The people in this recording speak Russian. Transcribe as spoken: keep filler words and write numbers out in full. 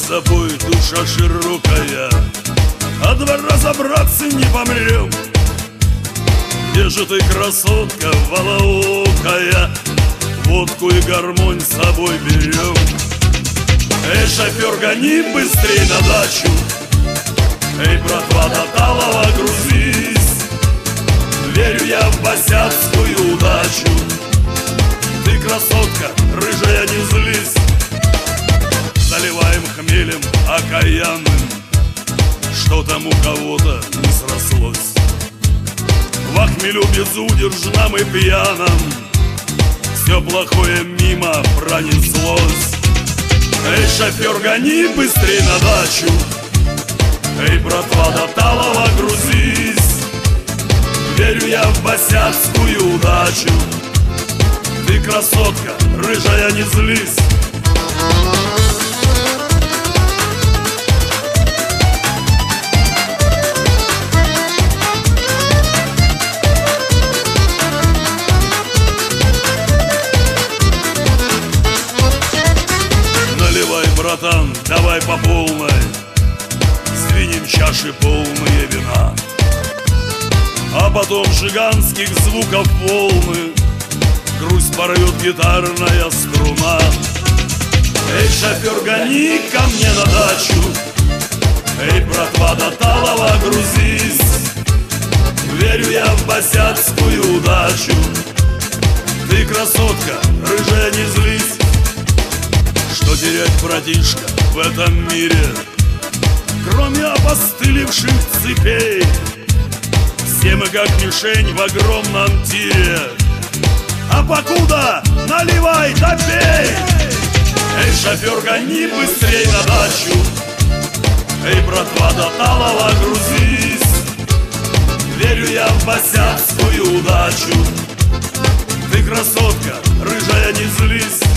собой душа широкая, а два разобраться не помрем. Где же ты, красотка волоокая? Водку и гармонь с собой берем. Эй, шофер, гони быстрей на дачу. Эй, братва, до Талова грузись. Верю я в босяцкую удачу. Ты, красотка, рыжая, не злись. Заливаем хмелем окаянным, что там у кого-то не срослось. Во хмелю безудержном и пьяном все плохое мимо пронеслось. Эй, шофер, гони быстрей на дачу. Эй, братва, до Талова грузись. Верю я в босяцкую удачу. Ты, красотка, рыжая, не злись. Наливай, братан, давай по полной. Сдвинем чаши полные вина, а потом жиганских звуков волны грусть порвет гитарная струна. Эй, шофер, гони ко мне на дачу. Эй, братва, до Талова грузись. Верю я в босяцкую удачу. Ты, красотка, рыжая, не злись. Что терять, братишка, в этом мире, кроме опостылевших цепей? Все мы как мишень в огромном тире, а покуда наливай да пей. Эй, шофер, гони быстрей на дачу. Эй, братва, до Талова грузись. Верю я в босяцкую удачу. Ты, красотка, рыжая, не злись.